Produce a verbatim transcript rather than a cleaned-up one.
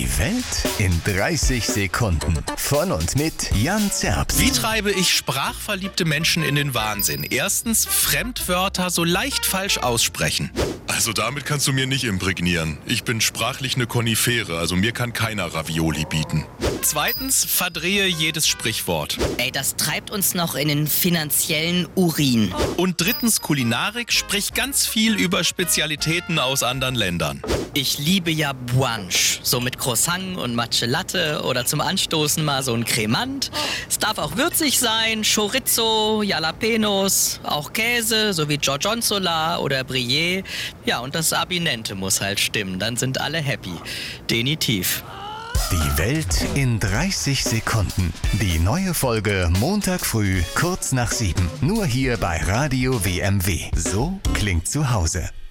Die Welt in dreißig Sekunden. Von und mit Jan Zerbst. Wie treibe ich sprachverliebte Menschen in den Wahnsinn? Erstens, Fremdwörter so leicht falsch aussprechen. Also damit kannst du mir nicht imprägnieren. Ich bin sprachlich eine Konifere, also mir kann keiner Ravioli bieten. Zweitens, verdrehe jedes Sprichwort. Ey, das treibt uns noch in den finanziellen Urin. Und drittens, Kulinarik, sprich ganz viel über Spezialitäten aus anderen Ländern. Ich liebe ja Brunch. So mit Croissant und Matcha Latte oder zum Anstoßen mal so ein Cremant. Es darf auch würzig sein, Chorizo, Jalapenos, auch Käse, so wie Gorgonzola oder Brie. Ja, und das Abinente muss halt stimmen, dann sind alle happy. Definitiv. Die Welt in dreißig Sekunden. Die neue Folge Montag früh, kurz nach sieben. Nur hier bei Radio W M W. So klingt zu Hause.